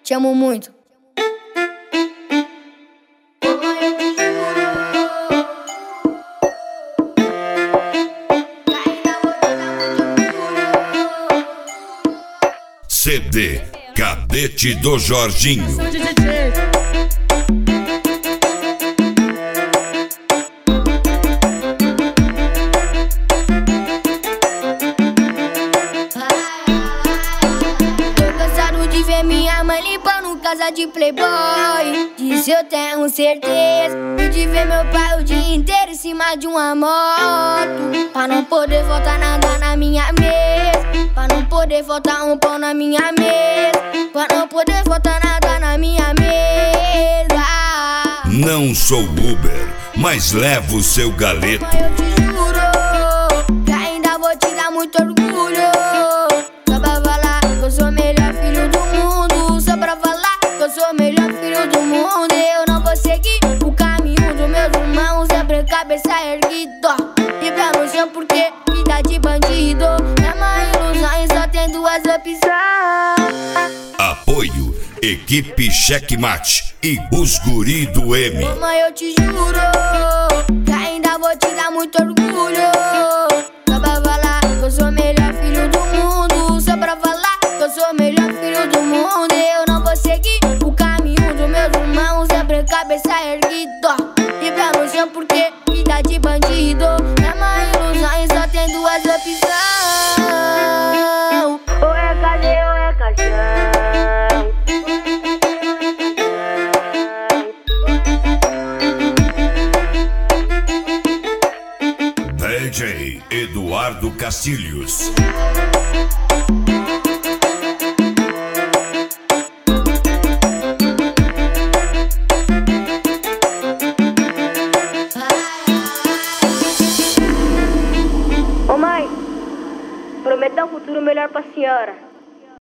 Te amo muito. CD Cadete do Jorginho. De ver minha mãe limpando casa de playboy. Disso eu tenho certeza. E de ver meu pai o dia inteiro em cima de uma moto, pra não poder faltar nada na minha mesa, pra não poder faltar um pão na minha mesa, pra não poder faltar nada na minha mesa. Não sou Uber, mas levo seu galeto. Mas eu te juro que ainda vou te dar muito orgulho. Só pra falar que eu sou o melhor filho do mundo. Só pra falar que eu sou o melhor filho do mundo. Eu não vou seguir o caminho dos meus irmãos, sempre cabeça erguida e pé no chão, porque vida de bandido é uma ilusão e só tem duas opções. Apoio Equipe Checkmate e os guri do M. Mamãe, eu te juro que ainda vou te dar muito orgulho. Só pra falar que eu sou o melhor filho do mundo. Só pra falar que eu sou o melhor filho do mundo. Eu não vou seguir o caminho dos meus irmãos, sempre cabeça erguida e pé no chão, porque vida de bandido é uma ilusão e só tem duas opções. Ou é cadeia ou é caixão. DJ Eduardo Castilhos. Ô mãe, prometeu um futuro melhor pra senhora.